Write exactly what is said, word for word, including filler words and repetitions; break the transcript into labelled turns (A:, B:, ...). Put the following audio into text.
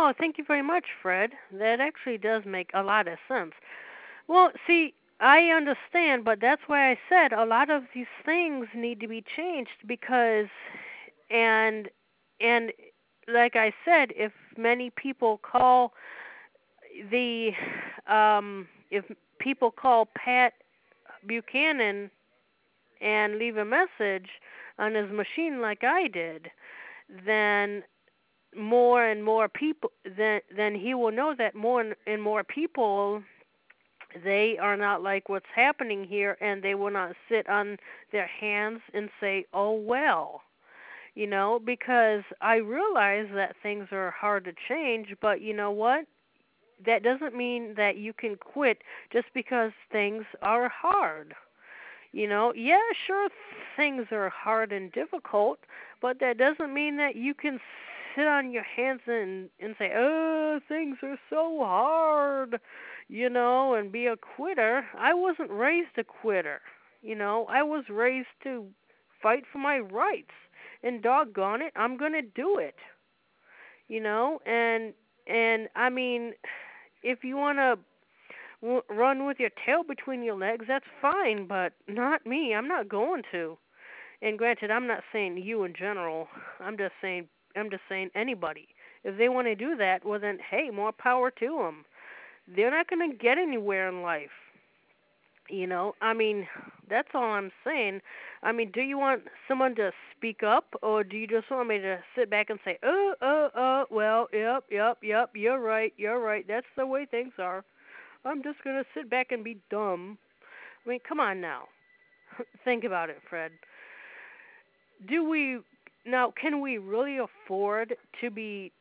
A: Oh, thank you very much, Fred. That actually does make a lot of sense. Well, see, I understand, but that's why I said a lot of these things need to be changed because, and and like I said, if many people call the, um, if people call Pat Buchanan and leave a message on his machine like I did, then more and more people, then then he will know that more and, and more people, they are not like what's happening here, and they will not sit on their hands and say, "Oh well." You know, because I realize that things are hard to change, but you know what? That doesn't mean that you can quit just because things are hard. You know, yeah, sure, things are hard and difficult, but that doesn't mean that you can sit on your hands and and say, "Oh, things are so hard," you know, and be a quitter. I wasn't raised a quitter. You know, I was raised to fight for my rights, and doggone it, I'm gonna do it. You know, and and I mean, if you wanna w- run with your tail between your legs, that's fine, but not me. I'm not going to. And granted, I'm not saying you in general. I'm just saying I'm just saying anybody. If they want to do that, well then, hey, more power to them. They're not going to get anywhere in life. You know, I mean, that's all I'm saying. I mean, do you want someone to speak up, or do you just want me to sit back and say, oh, oh, oh, well, yep, yep, yep, you're right, you're right, that's the way things are. I'm just going to sit back and be dumb. I mean, come on now. Think about it, Fred. Do we now can we really afford to be